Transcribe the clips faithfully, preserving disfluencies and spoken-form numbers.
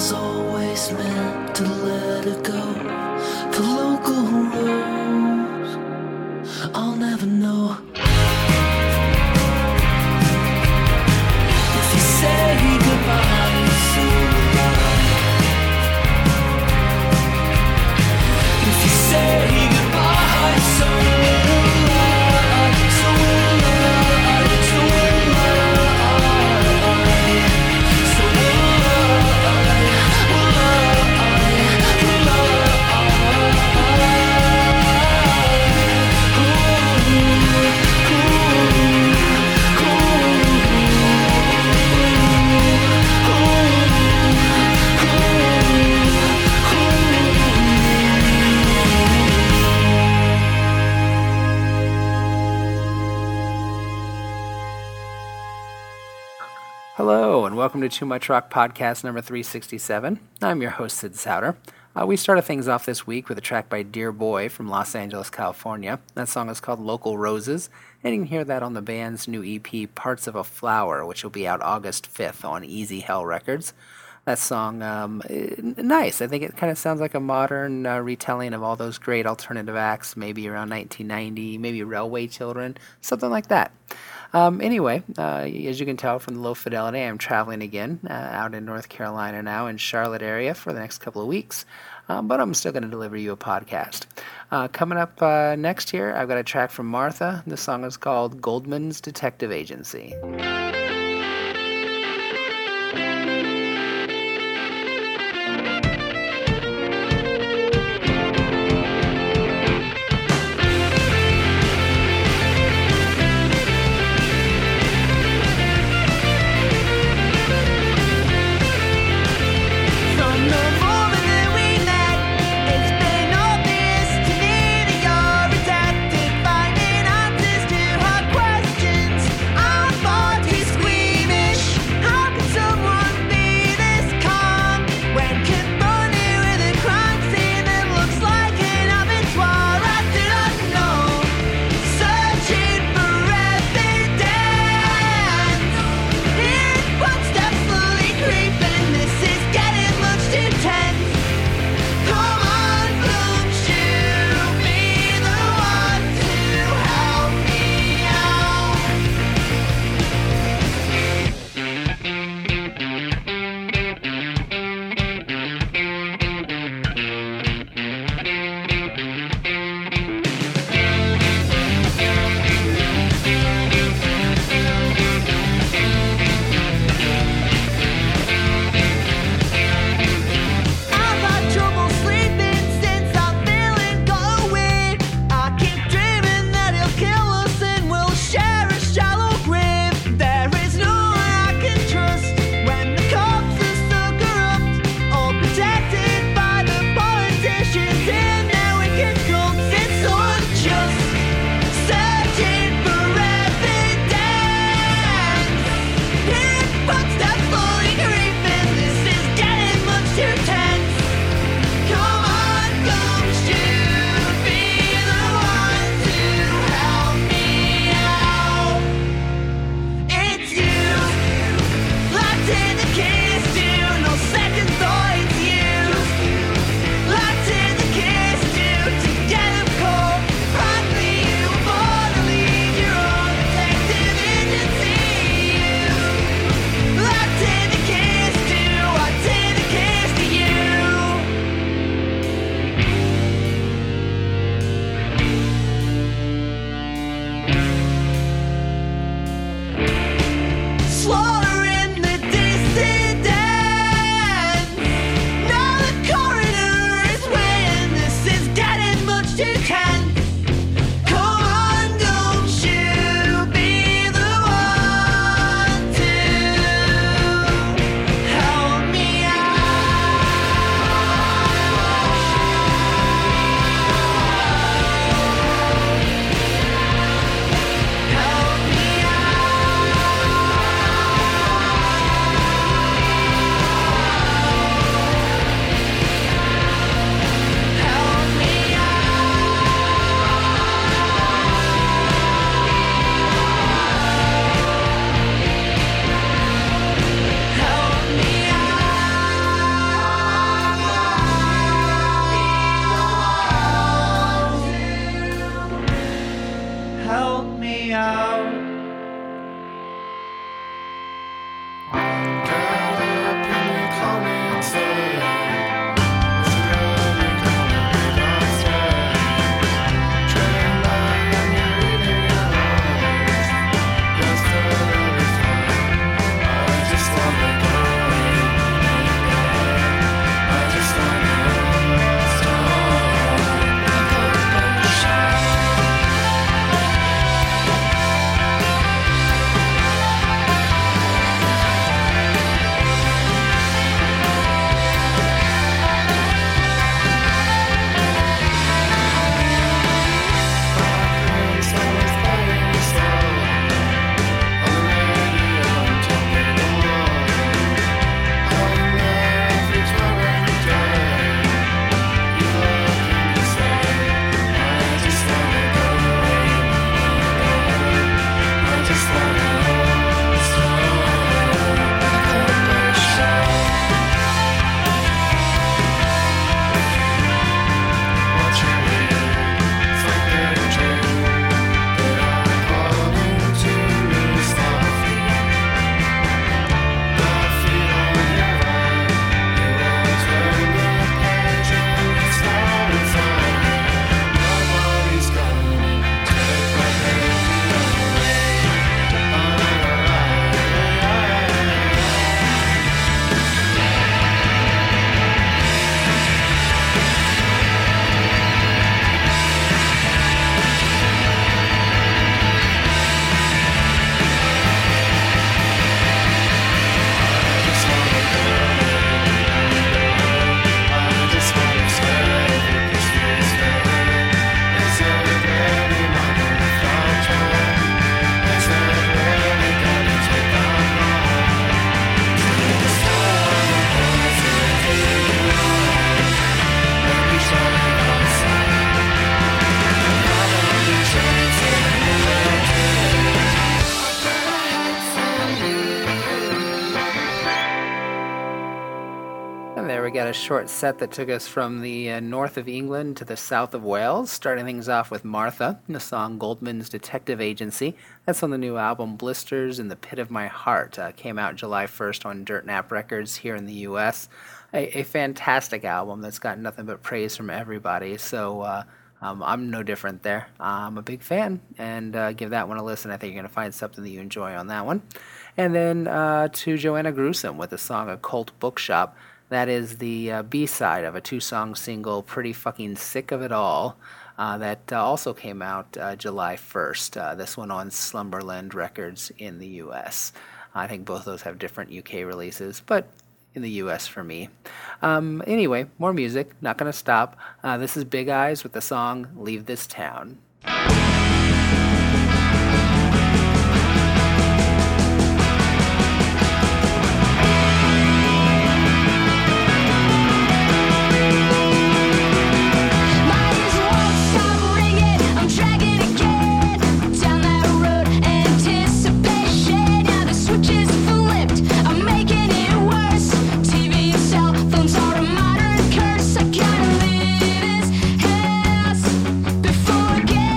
was always meant to let it go. For local rules, I'll never know. If you say goodbye, so will I. If you say goodbye, so will I. So will I. So will I. So will I. Will I. Will Hello, and welcome to Too Much Rock Podcast number three sixty-seven. I'm your host, Sid Souter. Uh, we started things off this week with a track by Dear Boy from Los Angeles, California. That song is called Local Roses, and you can hear that on the band's new E P, Parts of a Flower, which will be out August fifth on Easy Hell Records. That song, um, nice. I think it kind of sounds like a modern uh, retelling of all those great alternative acts, maybe around nineteen ninety, maybe Railway Children, something like that. Um, anyway, uh, as you can tell from the low fidelity, I'm traveling again uh, out in North Carolina now, in Charlotte area for the next couple of weeks, um, but I'm still going to deliver you a podcast. Uh, coming up uh, next here, I've got a track from Martha. The song is called Goldman's Detective Agency. Finding answers to her questions. Our bodies got a short set that took us from the uh, north of England to the south of Wales, starting things off with Martha, the song Goldman's Detective Agency. That's on the new album Blisters in the Pit of My Heart. Uh, came out July first on Dirt Nap Records here in the U S. A, a fantastic album that's got nothing but praise from everybody, so uh, um, I'm no different there. I'm a big fan, and uh, give that one a listen. I think you're going to find something that you enjoy on that one. And then uh, to Joanna Gruesome with the song Occult Bookshop. That is the uh, B-side of a two-song single, Pretty Fucking Sick of It All, uh, that uh, also came out uh, July first. Uh, this one on Slumberland Records in the U S. I think both of those have different U K releases, but in the U S for me. Um, anyway, more music, not going to stop. Uh, this is Big Eyes with the song Leave This Town. Before again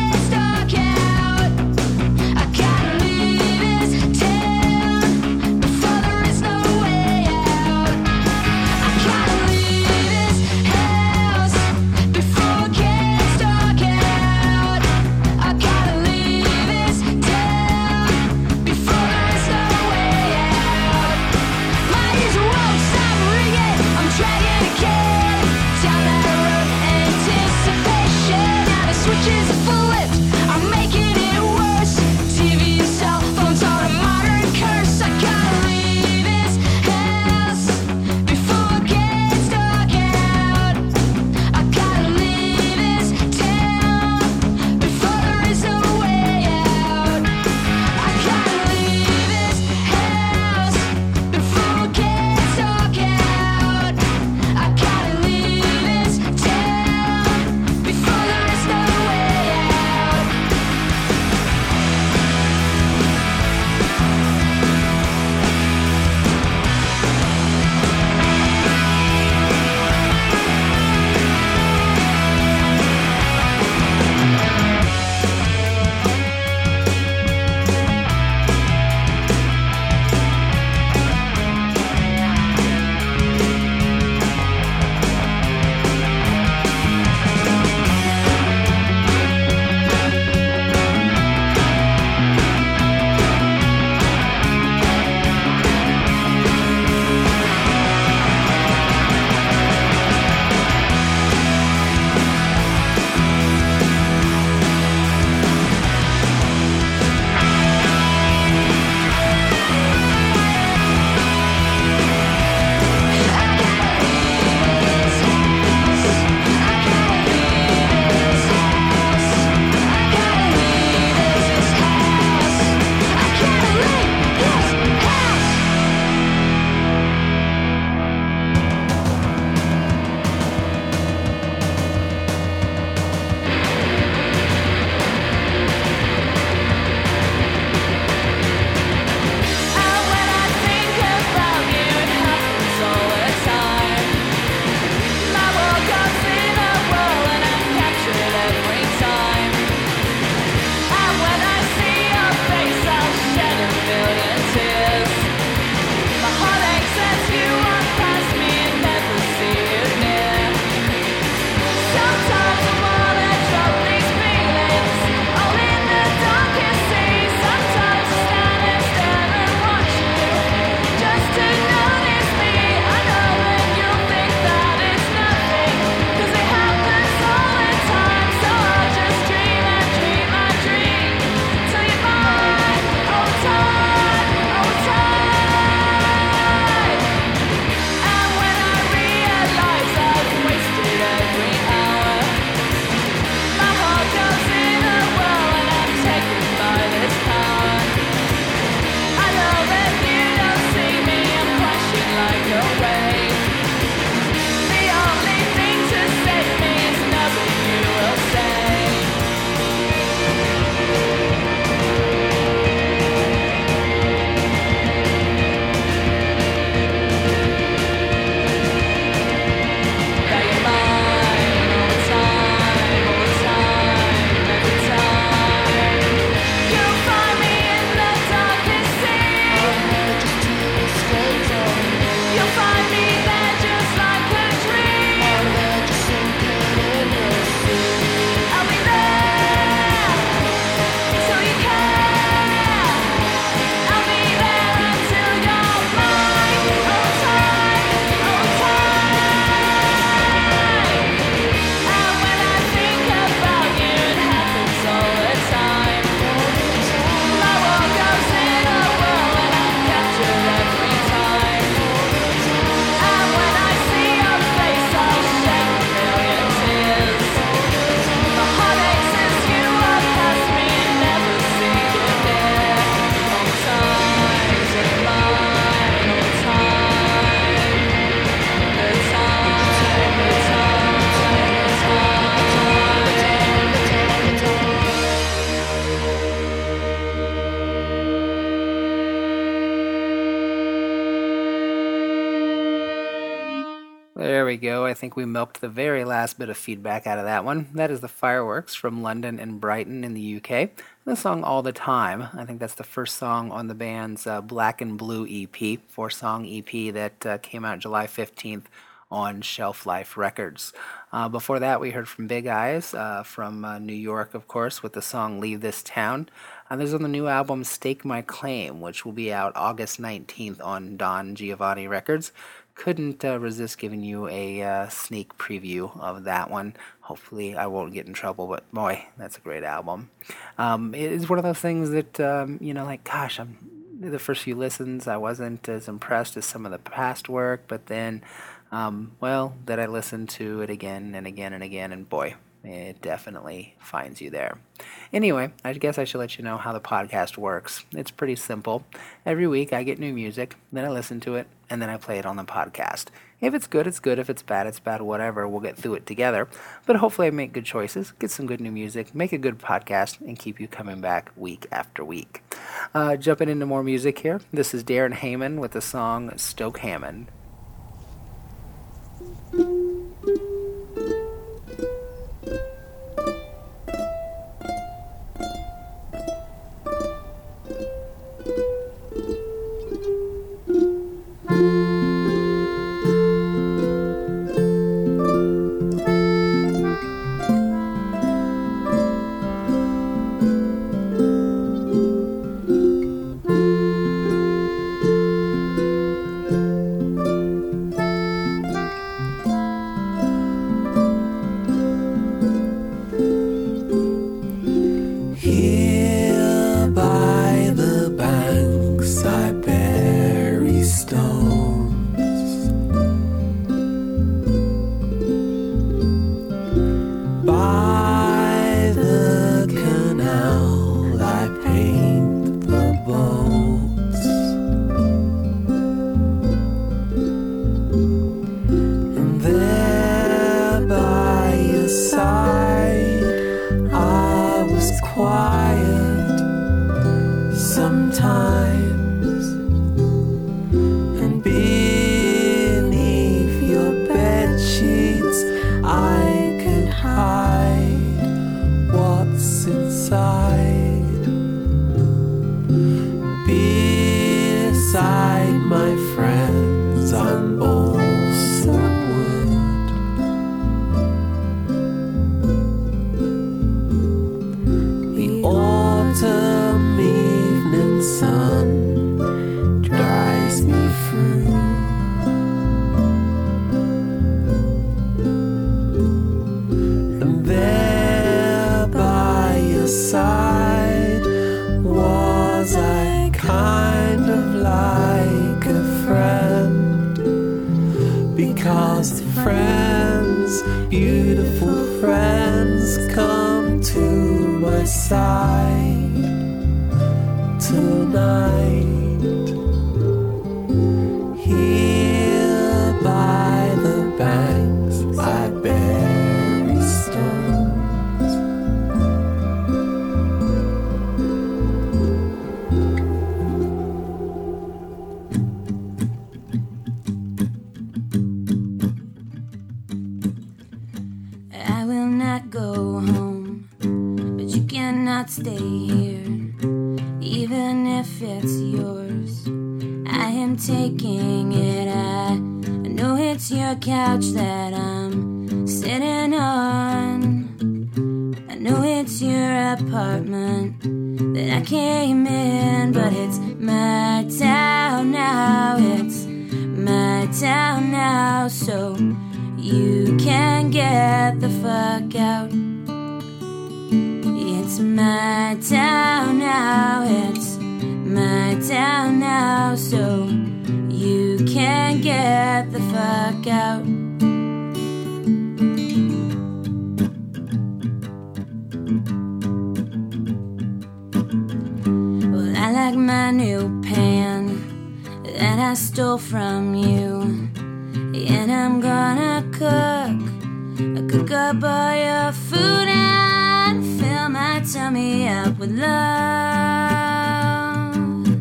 There we go. I think we milked the very last bit of feedback out of that one. That is The Fireworks from London and Brighton in the U K. The song All the Time. I think that's the first song on the band's uh, Black and Blue E P, four-song E P that uh, came out July fifteenth on Shelf Life Records. Uh, before that, we heard from Big Eyes uh, from uh, New York, of course, with the song Leave This Town. Uh, this is on the new album Stake My Claim, which will be out August nineteenth on Don Giovanni Records. Couldn't uh, resist giving you a uh, sneak preview of that one. Hopefully I won't get in trouble, but boy, that's a great album. Um, it's one of those things that, um, you know, like, gosh, I'm, the first few listens, I wasn't as impressed as some of the past work, but then, um, well, that I listened to it again and again and again, and boy, it definitely finds you there. Anyway, I guess I should let you know how the podcast works. It's pretty simple. Every week I get new music, then I listen to it, and then I play it on the podcast. If it's good, it's good. If it's bad, it's bad. Whatever, we'll get through it together. But hopefully I make good choices, get some good new music, make a good podcast, and keep you coming back week after week. Uh, jumping into more music here, this is Darren Hayman with the song Stoke Hammond.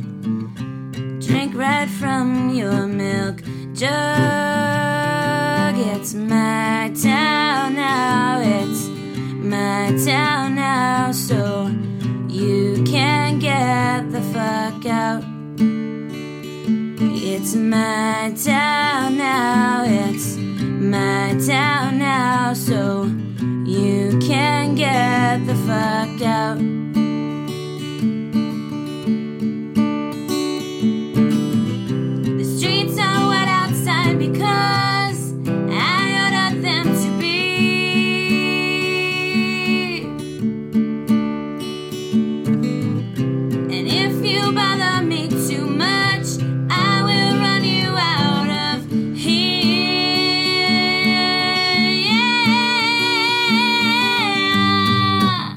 Drink right from your milk jug. It's my town now, it's my town now, so you can get the fuck out. It's my town now, it's my town now, so you can get the fuck out. The streets are wet outside because I ordered them to be. And if you bother me too much, I will run you out of here. Yeah.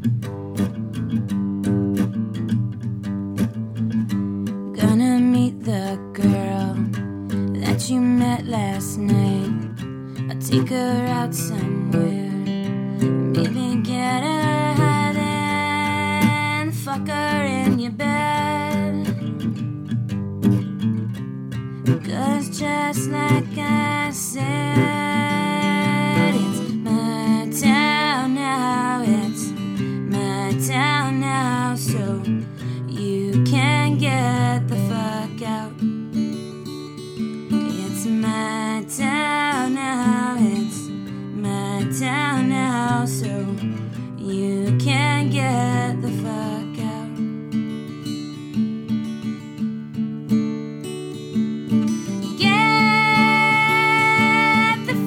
Gonna meet the girl that you met last night. I'll take her out somewhere, maybe get her high, then fuck her in your bed. 'Cause just like I said, it's my town now, it's my town now, so you can get the fuck out. It's my town now, it's my town now, so you can get the fuck out. Get the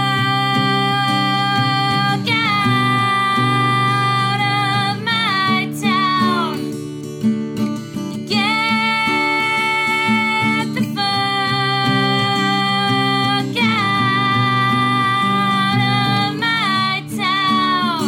fuck out of my town. Get the fuck out of my town.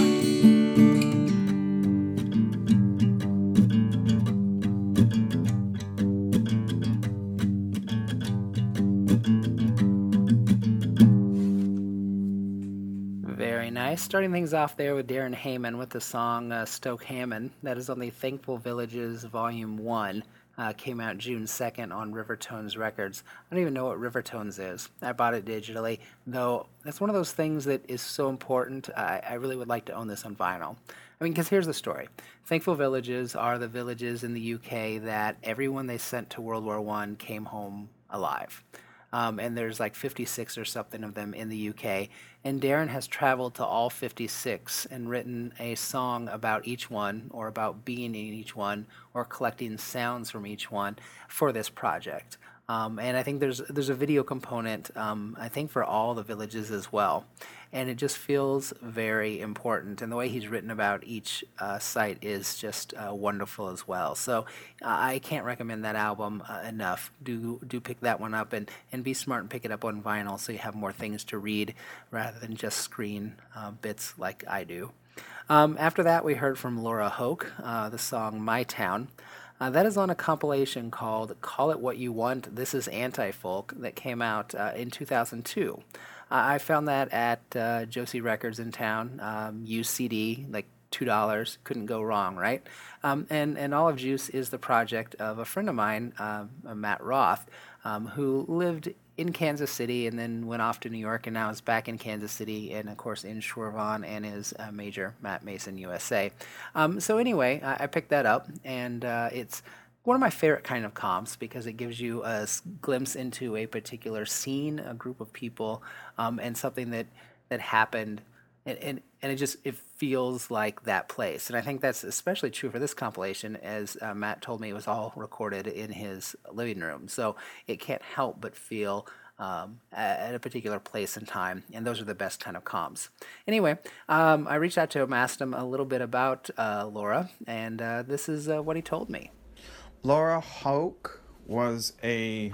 Very nice. Starting things off there with Darren Hayman with the song uh, Stoke Hammond. That is on the Thankful Villages Volume one. Uh, came out June second on Rivertones Records. I don't even know what Rivertones is. I bought it digitally, though that's one of those things that is so important. I, I really would like to own this on vinyl. I mean, because here's the story. Thankful Villages are the villages in the U K that everyone they sent to World War One came home alive. Um, and there's like fifty-six or something of them in the U K. And Darren has traveled to all fifty-six and written a song about each one, or about being in each one, or collecting sounds from each one for this project. Um, and I think there's there's a video component, um, I think, for all the villages as well. And it just feels very important. And the way he's written about each uh, site is just uh, wonderful as well. So uh, I can't recommend that album uh, enough. Do do pick that one up, and, and be smart and pick it up on vinyl so you have more things to read rather than just screen uh, bits like I do. Um, after that, we heard from Laura Hoke, uh, the song My Town. Uh, that is on a compilation called Call It What You Want, This Is Anti-Folk, that came out uh, in two thousand two. Uh, I found that at uh, Josie Records in town, um, used C D, like two dollars, couldn't go wrong, right? Um, and, and Olive Juice is the project of a friend of mine, uh, Matt Roth, um, who lived in Kansas City and then went off to New York and now is back in Kansas City and, of course, in Shorevon and is a major Matt Mason U S A. Um, so anyway, I, I picked that up, and uh, it's one of my favorite kind of comps because it gives you a s- glimpse into a particular scene, a group of people, um, and something that, that happened, and, and, and it just it feels like that place. And I think that's especially true for this compilation, as uh, Matt told me it was all recorded in his living room. So it can't help but feel um, at a particular place and time, and those are the best kind of comps. Anyway, um, I reached out to him, asked him a little bit about uh, Laura, and uh, this is uh, what he told me. Laura Hoke was a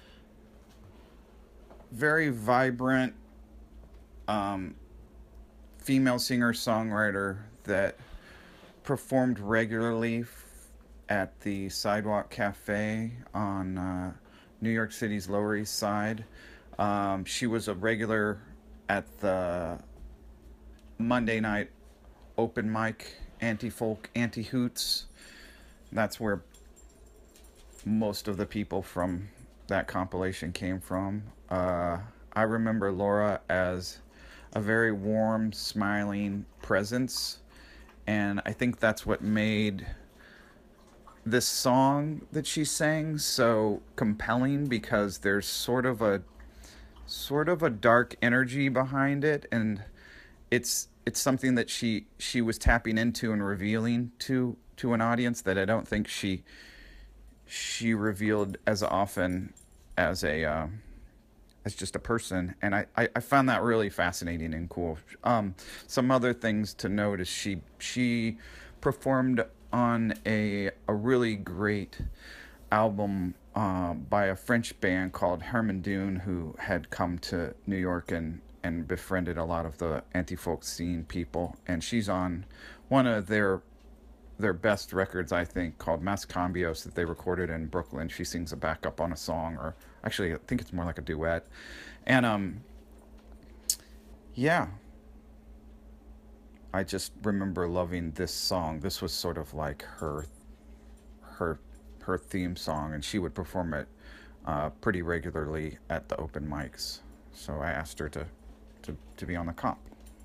very vibrant um, female singer-songwriter that performed regularly f- at the Sidewalk Cafe on uh, New York City's Lower East Side. Um, she was a regular at the Monday night open mic, anti-folk, anti-hoots. That's where most of the people from that compilation came from. Uh, I remember Laura as a very warm, smiling presence, and I think that's what made this song that she sang so compelling, because there's sort of a sort of a dark energy behind it, and it's it's something that she she was tapping into and revealing to to an audience that I don't think she she revealed as often as a uh, as just a person, and I, I, I found that really fascinating and cool. Um, some other things to note is she she performed on a a really great album uh, by a French band called Herman Dune, who had come to New York and, and befriended a lot of the anti-folk scene people. And she's on one of their their best records, I think, called Mas Cambios, that they recorded in Brooklyn. She sings a backup on a song, or actually I think it's more like a duet. And um yeah, I just remember loving this song. This was sort of like her her her theme song, and she would perform it uh, pretty regularly at the open mics. So I asked her to, to, to be on the comp.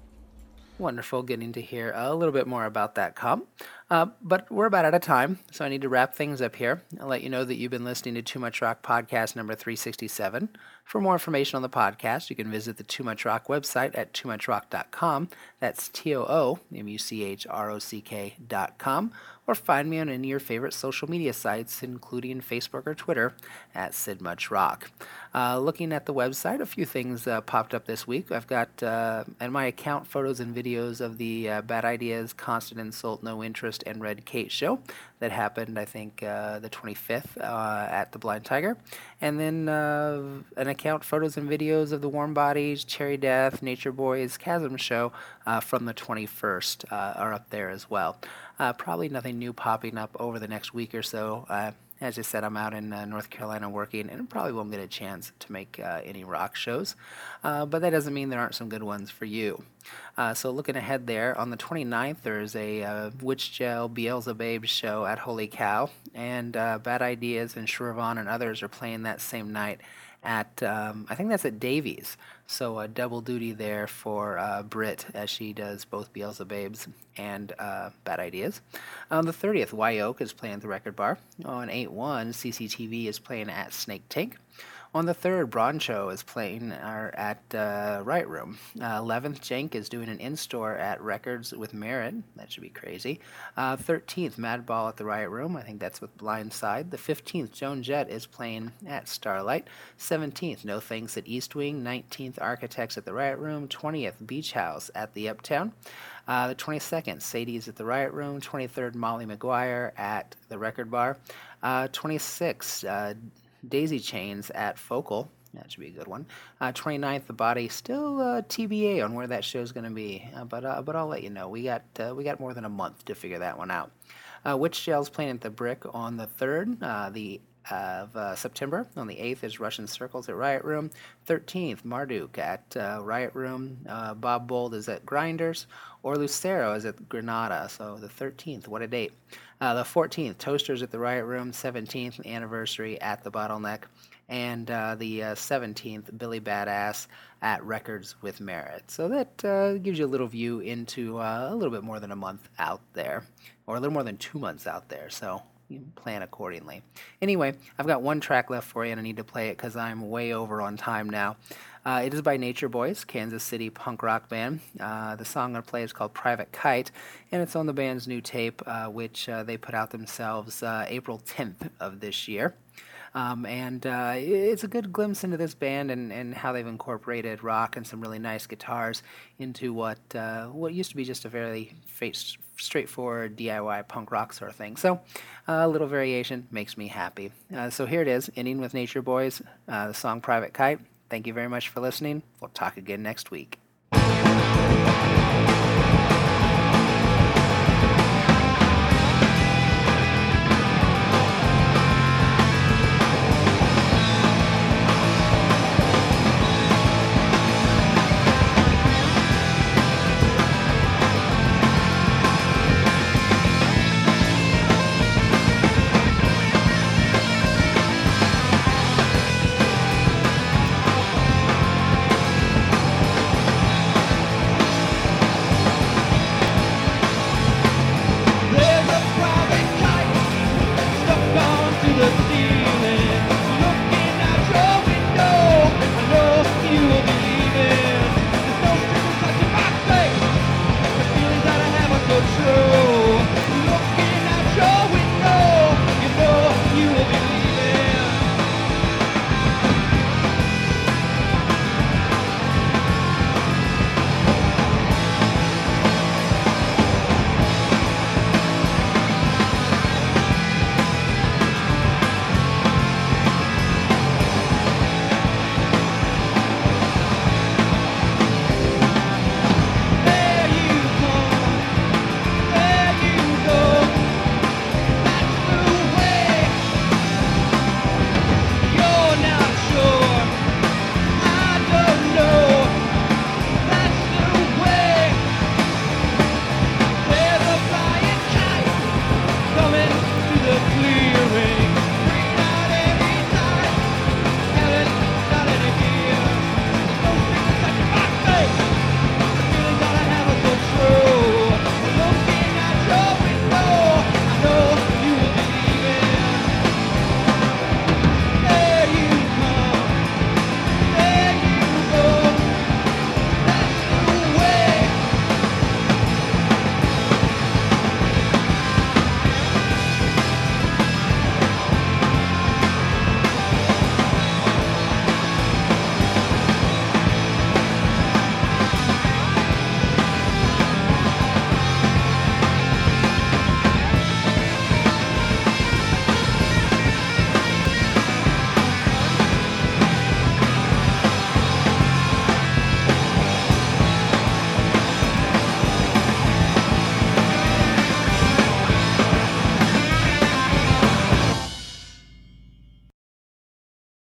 Wonderful getting to hear a little bit more about that comp. Uh, but we're about out of time, so I need to wrap things up here. I'll let you know that you've been listening to Too Much Rock podcast number three sixty-seven. For more information on the podcast, you can visit the Too Much Rock website at too much rock dot com. That's T O O M U C H R O C K dot com. Or find me on any of your favorite social media sites, including Facebook or Twitter, at Sid Much Rock. Uh, looking at the website, a few things uh, popped up this week. I've got, uh, in my account, photos and videos of the uh, Bad Ideas, Constant Insult, No Interest, and Red Kate show that happened, I think, uh, the twenty-fifth uh, at the Blind Tiger. And then uh, an account, photos and videos of the Warm Bodies, Cherry Death, Nature Boys, Chasm show uh, from the twenty-first uh, are up there as well. Uh, probably nothing new popping up over the next week or so. Uh, as I said, I'm out in uh, North Carolina working, and probably won't get a chance to make uh, any rock shows. Uh, but that doesn't mean there aren't some good ones for you. Uh, so looking ahead there, on the twenty-ninth, there's a uh, Witch Gel Beelzebub show at Holy Cow, and uh, Bad Ideas and Shrivan and others are playing that same night at, um, I think that's at Davies. So a double duty there for uh, Britt, as she does both Beelzebubs and uh, Bad Ideas. On the thirtieth, Wyoke is playing at the Record Bar. On eight one, C C T V is playing at Snake Tank. On the third, Broncho is playing uh, at uh, Right Room. Uh, eleventh, Jank is doing an in-store at Records with Merit. That should be crazy. Uh, thirteenth, Madball at the Riot Room. I think that's with Blindside. The fifteenth, Joan Jett is playing at Starlight. seventeenth, No Thanks at East Wing. nineteenth, Architects at the Riot Room. twentieth, Beach House at the Uptown. Uh, the twenty-second, Sadie's at the Riot Room. twenty-third, Molly McGuire at the Record Bar. Uh, twenty-sixth, uh, Daisy Chains at Focal. That should be a good one. Uh, twenty-ninth, The Body. Still uh, T B A on where that show's going to be, uh, but uh, but I'll let you know. We got uh, we got more than a month to figure that one out. Uh, Witch Gel's playing at the Brick on the third. Uh, the of uh, September. On the eighth is Russian Circles at Riot Room. thirteenth, Marduk at uh, Riot Room. Uh, Bob Bold is at Grinders. Or Lucero is at Granada. So the thirteenth, what a date. Uh, the fourteenth, Toasters at the Riot Room. seventeenth, Anniversary at the Bottleneck. And uh, the uh, seventeenth, Billy Badass at Records with Merit. So that uh, gives you a little view into uh, a little bit more than a month out there. Or a little more than two months out there. So you plan accordingly. Anyway, I've got one track left for you, and I need to play it because I'm way over on time now. Uh, it is by Nature Boys, Kansas City punk rock band. Uh, the song I play is called Private Kite, and it's on the band's new tape, uh, which uh, they put out themselves uh, April tenth of this year. Um, and uh, it's a good glimpse into this band and, and how they've incorporated rock and some really nice guitars into what uh, what used to be just a fairly face, straightforward D I Y punk rock sort of thing. So uh, a little variation makes me happy. Uh, so here it is, ending with Nature Boys, uh, the song Private Kite. Thank you very much for listening. We'll talk again next week.